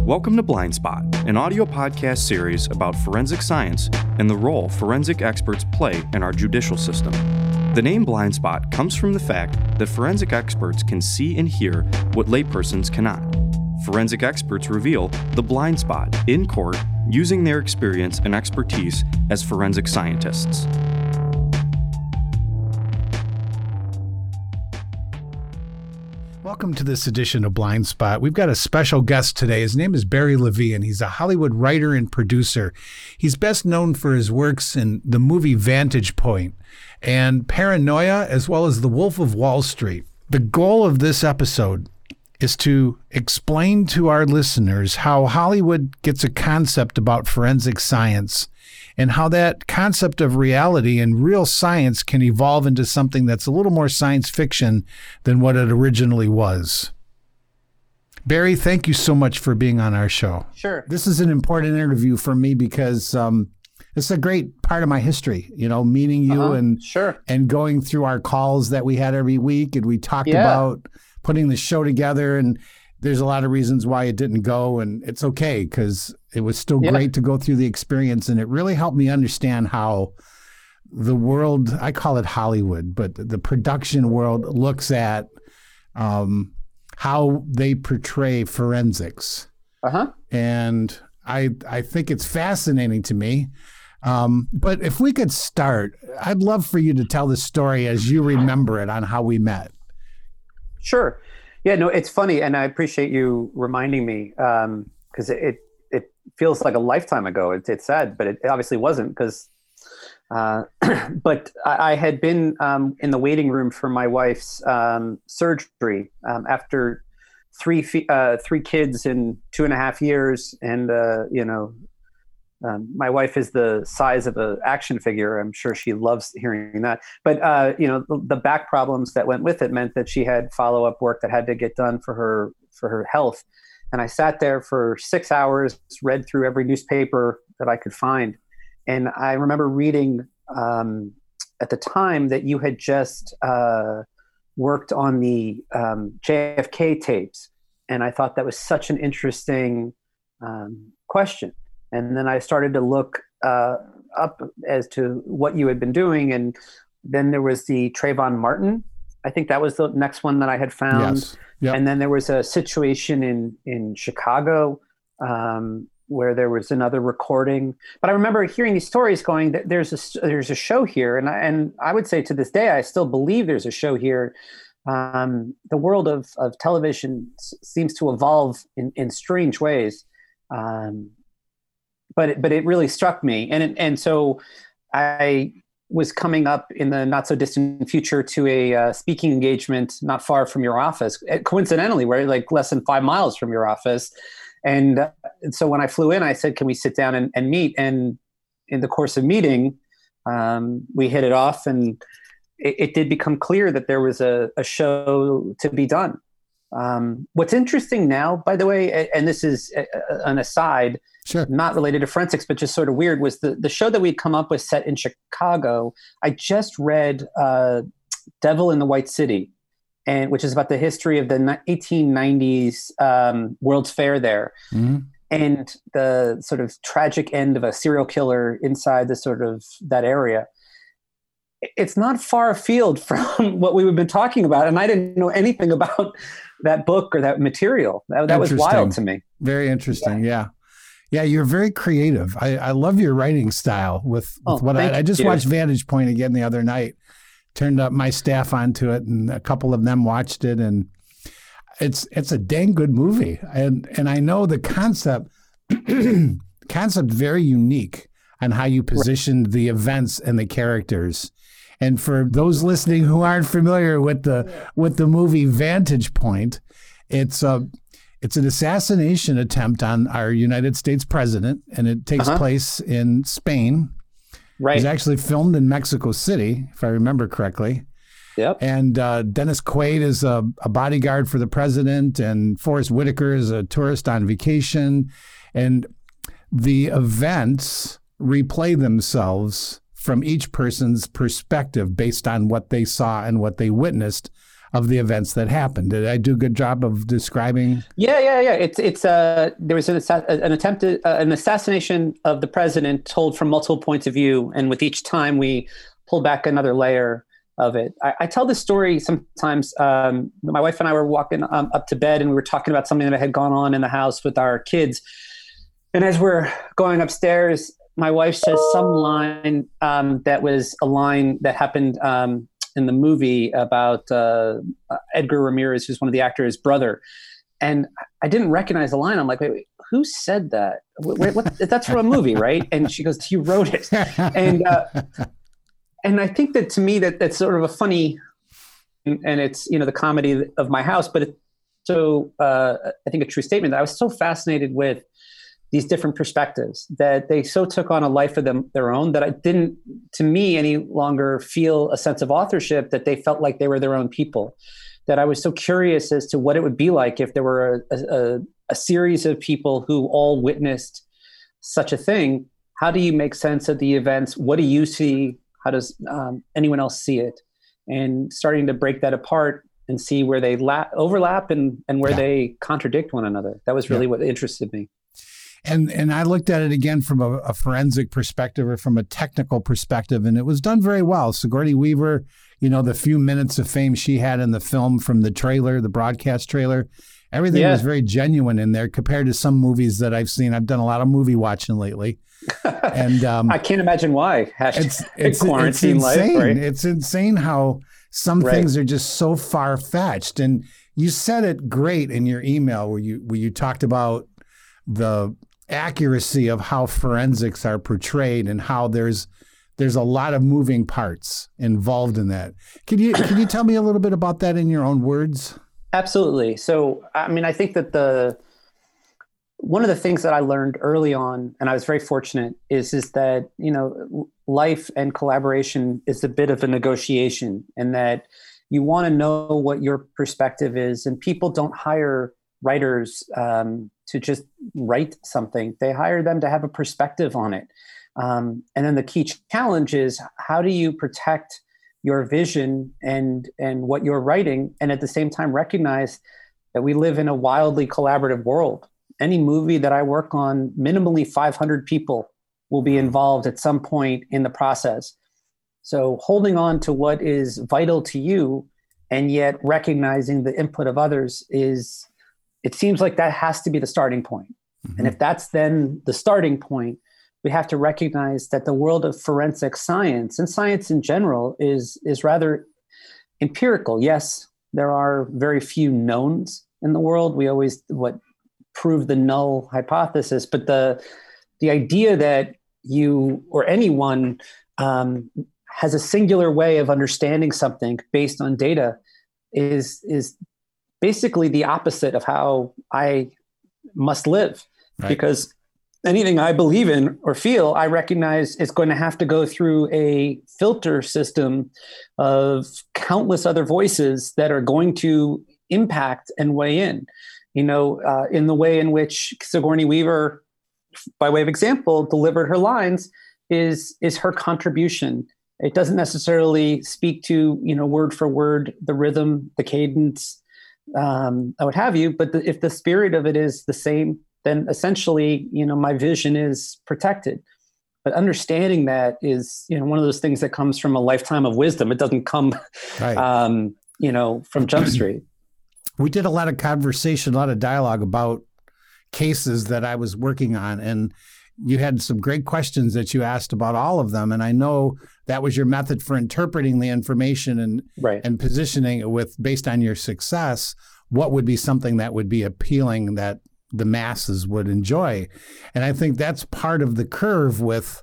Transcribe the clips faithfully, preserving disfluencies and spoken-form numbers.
Welcome to Blind Spot, an audio podcast series about forensic science and the role forensic experts play in our judicial system. The name Blind Spot comes from the fact that forensic experts can see and hear what laypersons cannot. Forensic experts reveal the blind spot in court using their experience and expertise as forensic scientists. Welcome to this edition of Blind Spot. We've got a special guest today. His name is Barry Levy, and he's a Hollywood writer and producer. He's best known for his works in the movie Vantage Point and Paranoia, as well as The Wolf of Wall Street. The goal of this episode is to explain to our listeners how Hollywood gets a concept about forensic science and how that concept of reality and real science can evolve into something that's a little more science fiction than what it originally was. Barry, thank you so much for being on our show. Sure. This is an important interview for me because um, it's a great part of my history, you know, meeting you uh-huh. and sure. and going through our calls that we had every week. And we talked yeah. about putting the show together, and there's a lot of reasons why it didn't go, and it's okay because it was still yeah. great to go through the experience, and it really helped me understand how the world, I call it Hollywood, but the production world looks at um, how they portray forensics. Uh-huh. And I I think it's fascinating to me. Um, but if we could start, I'd love for you to tell the story as you remember it on how we met. Sure. Yeah, no, it's funny, and I appreciate you reminding me um, because it, it it feels like a lifetime ago. It, it's sad, but it obviously wasn't because. Uh, but I, I had been um, in the waiting room for my wife's um, surgery um, after three fe- uh, three kids in two and a half years, and uh, you know. Um, my wife is the size of an action figure. I'm sure she loves hearing that. But, uh, you know, the, the back problems that went with it meant that she had follow-up work that had to get done for her for her health. And I sat there for six hours, read through every newspaper that I could find. And I remember reading um, at the time that you had just uh, worked on the um, J F K tapes. And I thought that was such an interesting um, question. And then I started to look uh, up as to what you had been doing. And then there was the Trayvon Martin. I think that was the next one that I had found. Yes. Yep. And then there was a situation in, in Chicago um, where there was another recording. But I remember hearing these stories going, that there's a, there's a show here. And I, and I would say to this day, I still believe there's a show here. Um, the world of, of television s- seems to evolve in, in strange ways. Um, But it, but it really struck me, and it, and so I was coming up in the not so distant future to a uh, speaking engagement not far from your office, coincidentally, where like less than five miles from your office, and, uh, and so when I flew in, I said, "Can we sit down and, and meet?" And in the course of meeting, um, we hit it off, and it, it did become clear that there was a, a show to be done. Um, what's interesting now, by the way, and this is an aside, sure. not related to forensics, but just sort of weird, was the, the show that we'd come up with set in Chicago. I just read uh, Devil in the White City, and which is about the history of the eighteen nineties um, World's Fair there. Mm-hmm. And the sort of tragic end of a serial killer inside the sort of that area. It's not far afield from what we've been talking about. And I didn't know anything about that book or that material. That, that was wild to me. Very interesting. Yeah. Yeah. You're very creative. I, I love your writing style with, with oh, what I, I just you. watched Vantage Point again the other night, turned up my staff onto it, and a couple of them watched it, and it's, it's a dang good movie. And, and I know the concept, concept very unique on how you positioned right. the events and the characters. And for those listening who aren't familiar with the with the movie Vantage Point, it's a it's an assassination attempt on our United States president, and it takes uh-huh. place in Spain. Right. It's actually filmed in Mexico City, if I remember correctly. Yep. And uh, Dennis Quaid is a, a bodyguard for the president, and Forrest Whitaker is a tourist on vacation, and the events replay themselves from each person's perspective based on what they saw and what they witnessed of the events that happened. Did I do a good job of describing? Yeah, yeah, yeah. It's it's uh there was an assa- an attempted uh, an assassination of the president told from multiple points of view, and with each time we pull back another layer of it. I, I tell this story sometimes. Um, my wife and I were walking um, up to bed, and we were talking about something that had gone on in the house with our kids. And as we're going upstairs, my wife says some line um, that was a line that happened um, in the movie about uh, Edgar Ramirez, who's one of the actors' brother. And I didn't recognize the line. I'm like, wait, wait, who said that? Wait, what? That's from a movie, right? And she goes, you wrote it. And uh, and I think that to me that that's sort of a funny, and it's, you know, the comedy of my house, but it's so uh, I think a true statement that I was so fascinated with these different perspectives, that they so took on a life of them, their own, that I didn't, to me, any longer feel a sense of authorship, that they felt like they were their own people. That I was so curious as to what it would be like if there were a, a, a series of people who all witnessed such a thing. How do you make sense of the events? What do you see? How does um, anyone else see it? And starting to break that apart and see where they la- overlap and, and where yeah. they contradict one another. That was really yeah. what interested me. And and I looked at it again from a, a forensic perspective or from a technical perspective, and it was done very well. Sigourney Weaver, you know, the few minutes of fame she had in the film from the trailer, the broadcast trailer, everything yeah. was very genuine in there compared to some movies that I've seen. I've done a lot of movie watching lately. And um, I can't imagine why. Hashtag it's, it's, quarantine it's insane. life, right? It's insane how some right. things are just so far-fetched. And you said it great in your email where you where you talked about the accuracy of how forensics are portrayed and how there's there's a lot of moving parts involved in that. Can you can you tell me a little bit about that in your own words? Absolutely. So, I mean, I think that the one of the things that I learned early on, and I was very fortunate, is is that, you know, life and collaboration is a bit of a negotiation, and that you want to know what your perspective is, and people don't hire writers um, to just write something. They hire them to have a perspective on it. Um, and then the key challenge is, how do you protect your vision and and what you're writing, and at the same time recognize that we live in a wildly collaborative world. Any movie that I work on, minimally five hundred people will be involved at some point in the process. So holding on to what is vital to you and yet recognizing the input of others is, it seems like that has to be the starting point. Mm-hmm. And if that's then the starting point, we have to recognize that the world of forensic science and science in general is, is rather empirical. Yes, there are very few knowns in the world. We always what prove the null hypothesis, but the the idea that you or anyone um, has a singular way of understanding something based on data is is basically the opposite of how I must live. Right. Because anything I believe in or feel, I recognize is going to have to go through a filter system of countless other voices that are going to impact and weigh in. You know, uh, in the way in which Sigourney Weaver, by way of example, delivered her lines is is her contribution. It doesn't necessarily speak to, you know, word for word, the rhythm, the cadence, um, what have you. But the, if the spirit of it is the same, then essentially, you know, my vision is protected. But understanding that is, you know, one of those things that comes from a lifetime of wisdom. It doesn't come, right. um, you know, from Jump Street. We did a lot of conversation, a lot of dialogue about cases that I was working on, and you had some great questions that you asked about all of them. And I know that was your method for interpreting the information and right. and positioning it with, based on your success, what would be something that would be appealing that the masses would enjoy. And I think that's part of the curve with,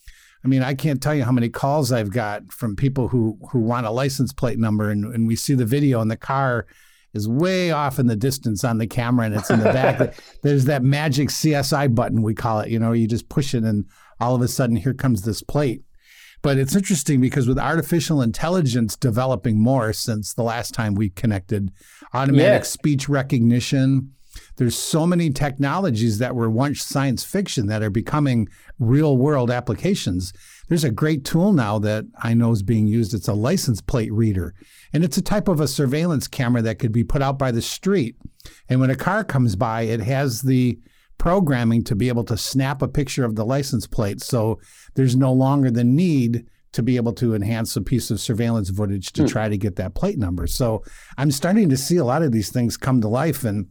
I mean, I can't tell you how many calls I've got from people who, who want a license plate number, and, and we see the video and the car is way off in the distance on the camera and it's in the back. There's that magic C S I button, we call it, you know, you just push it and all of a sudden here comes this plate. But it's interesting because with artificial intelligence developing more since the last time we connected, automatic yeah. speech recognition, there's so many technologies that were once science fiction that are becoming real world applications. There's a great tool now that I know is being used. It's a license plate reader. And it's a type of a surveillance camera that could be put out by the street. And when a car comes by, it has the programming to be able to snap a picture of the license plate. So there's no longer the need to be able to enhance a piece of surveillance footage to mm. try to get that plate number. So I'm starting to see a lot of these things come to life. And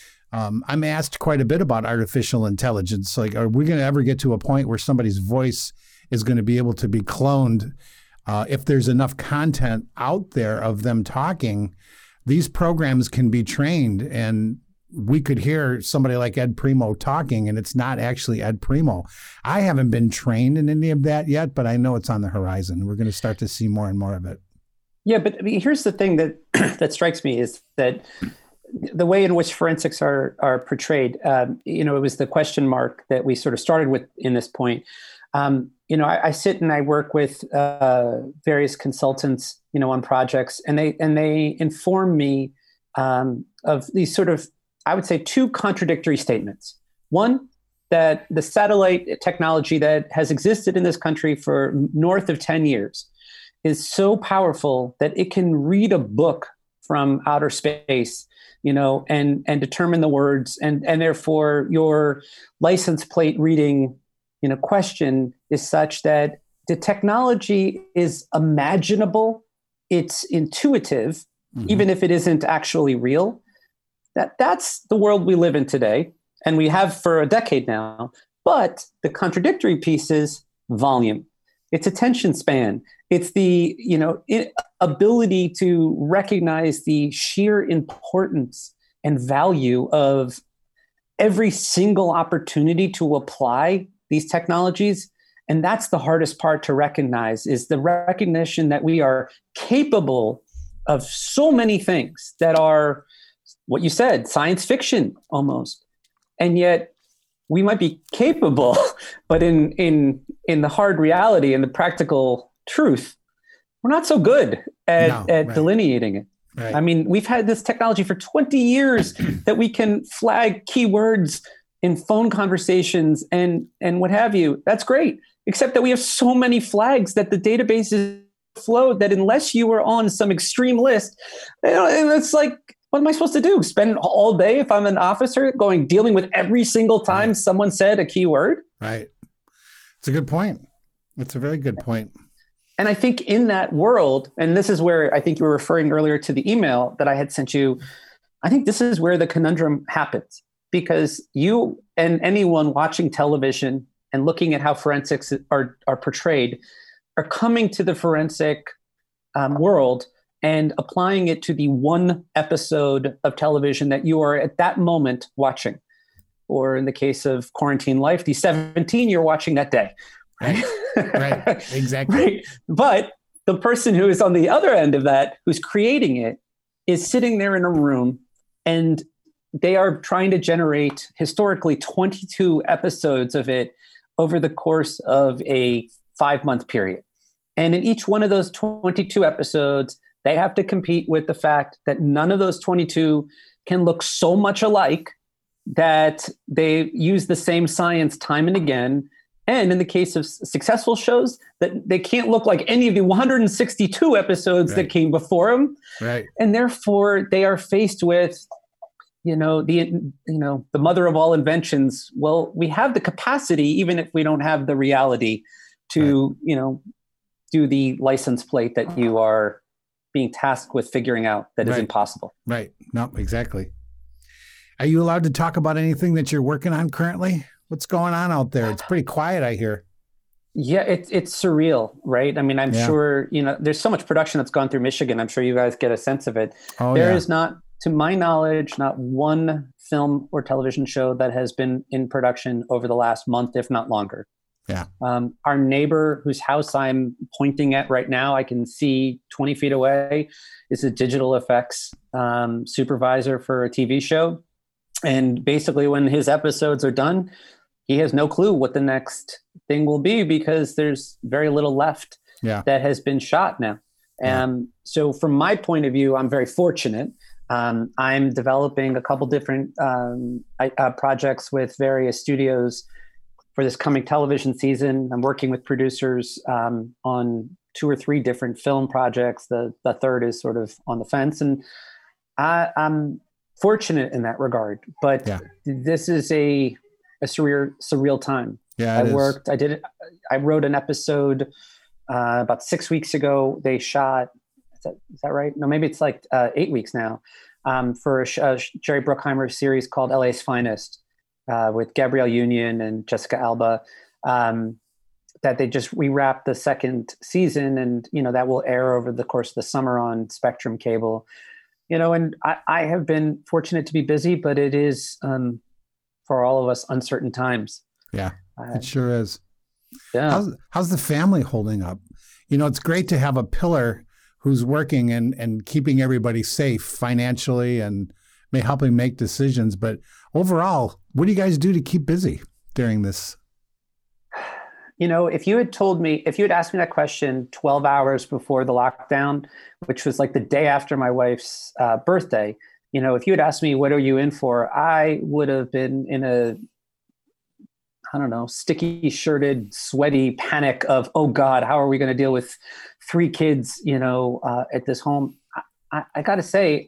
um, I'm asked quite a bit about artificial intelligence. Like, are we going to ever get to a point where somebody's voice is going to be able to be cloned? Uh, if there's enough content out there of them talking, these programs can be trained, and we could hear somebody like Ed Primo talking, and it's not actually Ed Primo. I haven't been trained in any of that yet, but I know it's on the horizon. We're going to start to see more and more of it. Yeah, but I mean, here's the thing that that strikes me is that the way in which forensics are are portrayed. Um, you know, it was the question mark that we sort of started with in this point. Um, you know, I, I sit and I work with uh, various consultants, you know, on projects, and they and they inform me um, of these sort of, I would say, two contradictory statements. One, that the satellite technology that has existed in this country for north of ten years is so powerful that it can read a book from outer space, you know, and and determine the words, and and therefore your license plate reading, you know, question is such that the technology is imaginable, it's intuitive, mm-hmm. even if it isn't actually real. That that's the world we live in today, and we have for a decade now. But the contradictory piece is volume. It's attention span. It's the, you know, it, ability to recognize the sheer importance and value of every single opportunity to apply these technologies. And that's the hardest part to recognize, is the recognition that we are capable of so many things that are, what you said, science fiction almost. And yet we might be capable, but in in in the hard reality and the practical truth, we're not so good at, no, at right. delineating it. Right. I mean, we've had this technology for twenty years that we can flag keywords in phone conversations and and what have you. That's great, except that we have so many flags that the database is flowed that unless you were on some extreme list, you know, and it's like, what am I supposed to do? Spend all day, if I'm an officer, going dealing with every single time right. someone said a keyword? Right. It's a good point. It's a very good point. And I think in that world, and this is where I think you were referring earlier to the email that I had sent you, I think this is where the conundrum happens, because you and anyone watching television and looking at how forensics are, are portrayed are coming to the forensic um, world and applying it to the one episode of television that you are at that moment watching. Or in the case of Quarantine Life, the seventeen you're watching that day. Right, right, exactly. Right. But the person who is on the other end of that, who's creating it, is sitting there in a room, and they are trying to generate historically twenty-two episodes of it over the course of a five-month period. And in each one of those twenty-two episodes, they have to compete with the fact that none of those twenty-two can look so much alike that they use the same science time and again. And in the case of successful shows, that they can't look like any of the one hundred sixty-two episodes right. that came before them. Right. And therefore, they are faced with, you know, the you know the mother of all inventions. Well, we have the capacity, even if we don't have the reality, to right. you know do the license plate that you are being tasked with figuring out that right. is impossible. Right. No, exactly. Are you allowed to talk about anything that you're working on currently? What's going on out there? It's pretty quiet, I hear. Yeah, it's it's surreal, right? I mean, I'm yeah. sure, you know, there's so much production that's gone through Michigan. I'm sure you guys get a sense of it. Oh, there yeah. is not, to my knowledge, not one film or television show that has been in production over the last month, if not longer. Yeah. Um, our neighbor whose house I'm pointing at right now, I can see twenty feet away, is a digital effects um, supervisor for a T V show. And basically when his episodes are done, he has no clue what the next thing will be because there's very little left yeah. that has been shot now. Yeah. Um, so from my point of view, I'm very fortunate. Um, I'm developing a couple different um, I, uh, projects with various studios for this coming television season. I'm working with producers um, on two or three different film projects. The the third is sort of on the fence, and I, I'm fortunate in that regard. But yeah. this is a a surreal surreal time. Yeah, I it worked. is. I did it. I wrote an episode uh, about six weeks ago. They shot. Is that, is that right? No, maybe it's like uh, eight weeks now. Um, for a, a Jerry Bruckheimer series called L A's Finest uh, with Gabrielle Union and Jessica Alba. Um, that they just rewrapped the second season, and you know that will air over the course of the summer on Spectrum Cable. You know, and I, I have been fortunate to be busy, but it is um, for all of us uncertain times. Yeah, uh, it sure is. Yeah. How's, how's the family holding up? You know, it's great to have a pillar who's working and, and keeping everybody safe financially and may helping make decisions. But overall, what do you guys do to keep busy during this? You know, if you had told me, if you had asked me that question twelve hours before the lockdown, which was like the day after my wife's uh, birthday, you know, if you had asked me, what are you in for? I would have been in a, I don't know, sticky shirted, sweaty panic of, oh God, how are we going to deal with three kids, you know, uh, at this home? I, I, I got to say,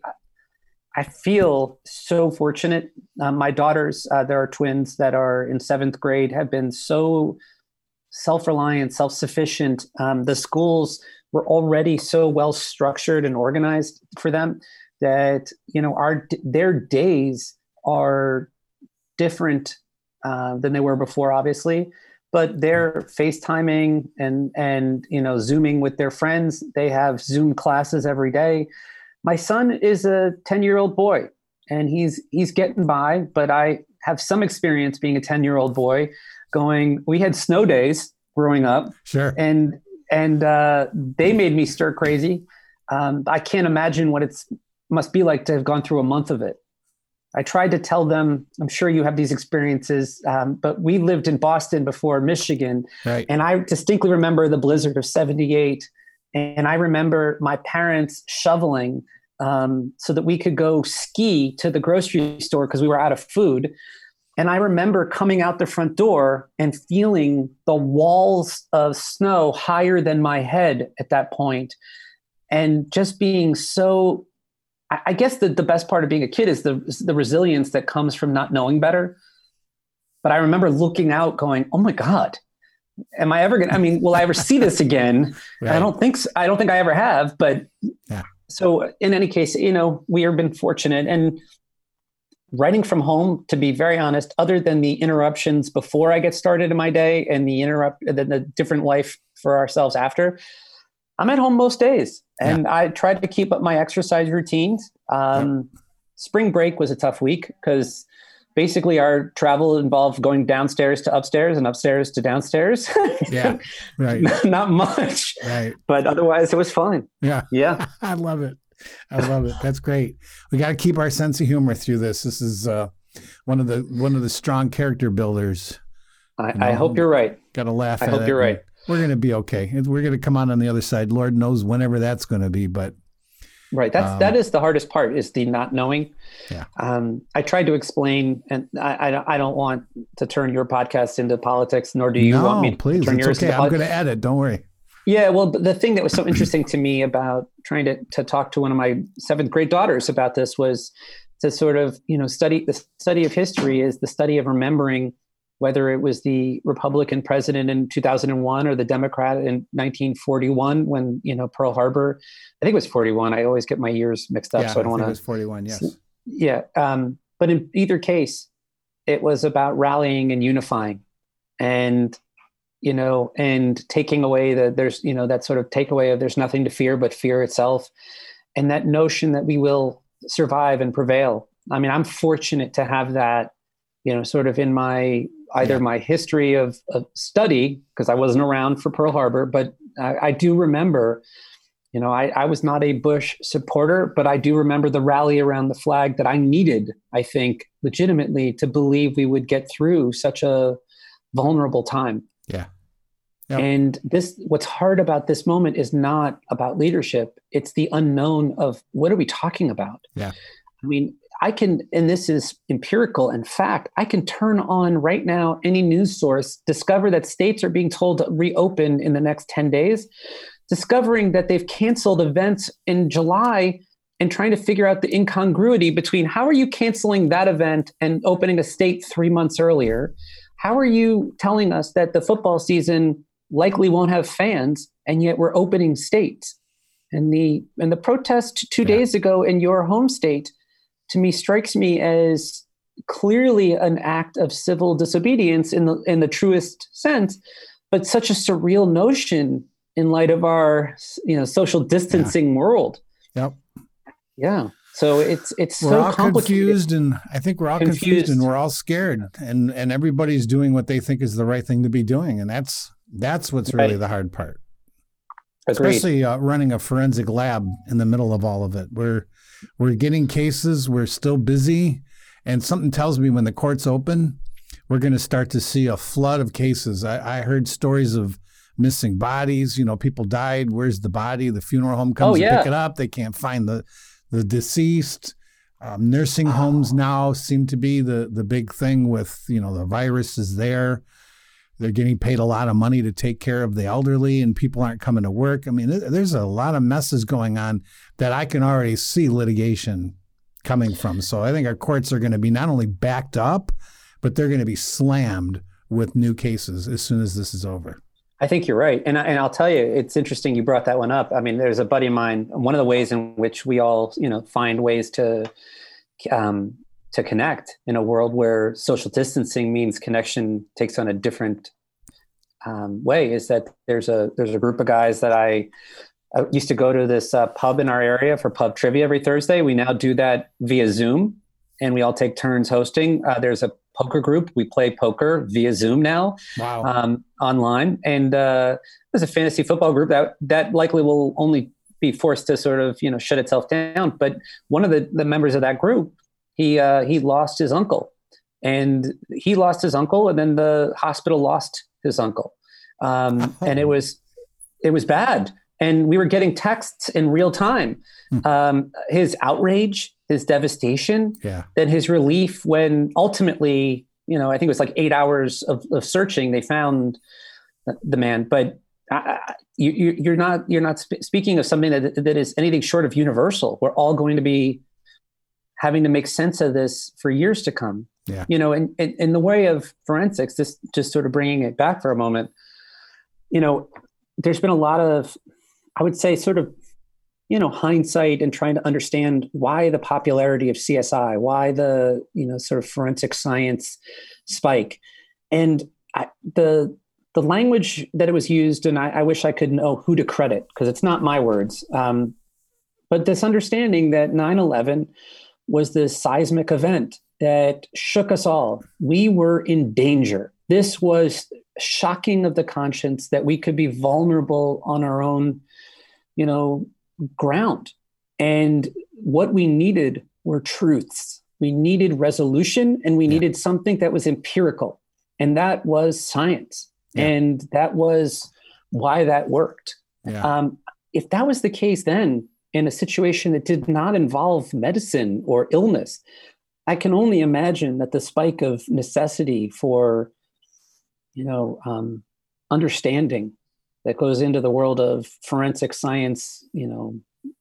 I feel so fortunate. Uh, my daughters, uh, there are twins that are in seventh grade, have been so self-reliant, self-sufficient. Um, the schools were already so well structured and organized for them that, you know, our their days are different uh, than they were before, obviously, but they're FaceTiming and, and, you know, Zooming with their friends. They have Zoom classes every day. My son is a ten-year-old boy, and he's he's getting by, but I have some experience being a ten-year-old boy going, we had snow days growing up. Sure. And, and uh, they made me stir crazy. Um, I can't imagine what it's must be like to have gone through a month of it. I tried to tell them, I'm sure you have these experiences, um, but we lived in Boston before Michigan. Right. And I distinctly remember the blizzard of seventy-eight. And I remember my parents shoveling um, so that we could go ski to the grocery store because we were out of food. And I remember coming out the front door and feeling the walls of snow higher than my head at that point, and just being so, I guess the, the best part of being a kid is the, is the resilience that comes from not knowing better. But I remember looking out going, oh my God, am I ever going to, I mean, will I ever see this again? Right. I don't think so. I don't think I ever have, but yeah. So in any case, you know, we have been fortunate. And writing from home, to be very honest, other than the interruptions before I get started in my day and the interrupt, the, the different life for ourselves after, I'm at home most days, and yeah. I tried to keep up my exercise routines. Um, yep. Spring break was a tough week because basically our travel involved going downstairs to upstairs and upstairs to downstairs. Yeah, right. Not much, right. But otherwise it was fine. Yeah, yeah. I love it. I love it. That's great. We got to keep our sense of humor through this. This is uh, one of the one of the strong character builders. I, you know, I hope you're right. Got to laugh. I at hope it. you're right. We're going to be okay. We're going to come out on the other side. Lord knows whenever that's going to be. But right, that's um, that is the hardest part, is the not knowing. Yeah. Um, I tried to explain, and I, I I don't want to turn your podcast into politics, nor do you no, want me to please, turn it's yours okay. into I'm politics. going to edit. Don't worry. Yeah, well, the thing that was so interesting to me about trying to, to talk to one of my seventh grade daughters about this was to sort of, you know, study the study of history is the study of remembering whether it was the Republican president in two thousand one or the Democrat in nineteen forty-one when, you know, Pearl Harbor, I think it was forty-one. I always get my years mixed up. Yeah, so I don't want to. It was forty-one, yes. Yeah. Um, but in either case, it was about rallying and unifying. And you know, and taking away that there's, you know, that sort of takeaway of there's nothing to fear but fear itself. And that notion that we will survive and prevail. I mean, I'm fortunate to have that, you know, sort of in my, either yeah. my history of, of study, because I wasn't around for Pearl Harbor, but I, I do remember, you know, I, I was not a Bush supporter, but I do remember the rally around the flag that I needed, I think, legitimately to believe we would get through such a vulnerable time. Yeah. Yep. And this, what's hard about this moment is not about leadership. It's the unknown of what are we talking about? Yeah. I mean, I can, and this is empirical and fact, I can turn on right now any news source, discover that states are being told to reopen in the next ten days, discovering that they've canceled events in July and trying to figure out the incongruity between how are you canceling that event and opening a state three months earlier? How are you telling us that the football season likely won't have fans, and yet we're opening states? And the and the protest two yeah. days ago in your home state, to me, strikes me as clearly an act of civil disobedience in the in the truest sense, but such a surreal notion in light of our you know social distancing yeah. world. Yep. Yeah. So it's it's we're so all complicated. confused, and I think we're all confused. confused and we're all scared, and and everybody's doing what they think is the right thing to be doing, and that's that's what's really right. the hard part. Agreed. Especially uh, running a forensic lab in the middle of all of it. We're we're getting cases, we're still busy, and something tells me when the courts open, we're going to start to see a flood of cases. I, I heard stories of missing bodies. You know, people died. Where's the body? The funeral home comes oh, yeah. to pick it up. They can't find the the deceased. Um, nursing homes oh. now seem to be the the big thing with, you know, the virus is there. They're getting paid a lot of money to take care of the elderly, and people aren't coming to work. I mean, there's a lot of messes going on that I can already see litigation coming from. So I think our courts are going to be not only backed up, but they're going to be slammed with new cases as soon as this is over. I think you're right. And, I, and I'll tell you, it's interesting you brought that one up. I mean, there's a buddy of mine, one of the ways in which we all, you know, find ways to um, to connect in a world where social distancing means connection takes on a different um, way is that there's a there's a group of guys that I, I used to go to this uh, pub in our area for pub trivia every Thursday. We now do that via Zoom, and we all take turns hosting. Uh, there's a poker group. We play poker via Zoom now, wow. um, online. And uh, there's a fantasy football group that that likely will only be forced to sort of, you know, shut itself down. But one of the, the members of that group, he uh, he lost his uncle, and he lost his uncle, and then the hospital lost his uncle, um, oh. and it was it was bad. And we were getting texts in real time, hmm. um, his outrage, his devastation, yeah. then his relief when ultimately, you know, I think it was like eight hours of, of searching, they found the man. But uh, you, you, you're not you're not sp- speaking of something that that is anything short of universal. We're all going to be having to make sense of this for years to come. Yeah. You know, in, in, in the way of forensics, this just sort of bringing it back for a moment, you know, there's been a lot of, I would say, sort of, you know, hindsight and trying to understand why the popularity of C S I, why the, you know, sort of forensic science spike. And I, the the language that it was used, and I, I wish I could know who to credit, because it's not my words, um, but this understanding that nine eleven was this seismic event that shook us all. We were in danger. This was shocking of the conscience that we could be vulnerable on our own, you know, ground. And what we needed were truths. We needed resolution, and we yeah. needed something that was empirical. And that was science. Yeah. And that was why that worked. Yeah. Um, if that was the case then, in a situation that did not involve medicine or illness, I can only imagine that the spike of necessity for, you know, um, understanding that goes into the world of forensic science, you know,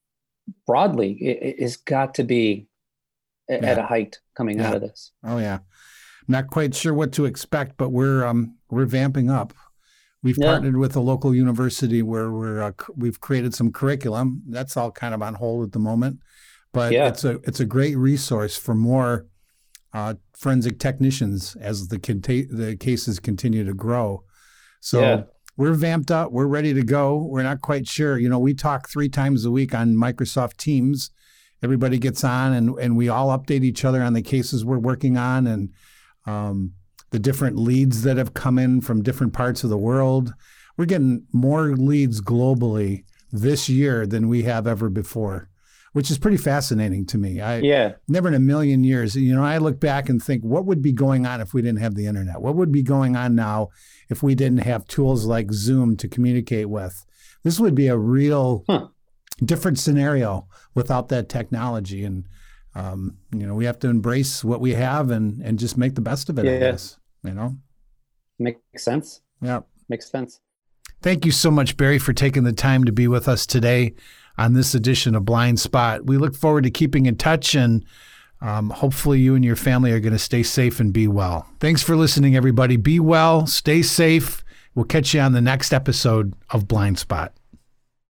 broadly, it, it's got to be a, yeah. at a height coming yeah. out of this. Oh yeah, not quite sure what to expect, but we're um, we're vamping up. We've yeah. partnered with a local university where we're uh, we've created some curriculum. That's all kind of on hold at the moment, but yeah. it's a it's a great resource for more uh, forensic technicians as the conta- the cases continue to grow. So. Yeah. We're vamped up. We're ready to go. We're not quite sure. You know, we talk three times a week on Microsoft Teams. Everybody gets on, and, and we all update each other on the cases we're working on and um, the different leads that have come in from different parts of the world. We're getting more leads globally this year than we have ever before, which is pretty fascinating to me. I yeah. never in a million years, you know, I look back and think, what would be going on if we didn't have the internet? What would be going on now if we didn't have tools like Zoom to communicate with? This would be a real huh. different scenario without that technology. And, um, you know, we have to embrace what we have and, and just make the best of it, yeah. I guess, you know? Makes sense. Yeah. Makes sense. Thank you so much, Barry, for taking the time to be with us today on this edition of Blind Spot. We look forward to keeping in touch, and um, hopefully you and your family are going to stay safe and be well. Thanks for listening, everybody. Be well, stay safe. We'll catch you on the next episode of Blind Spot.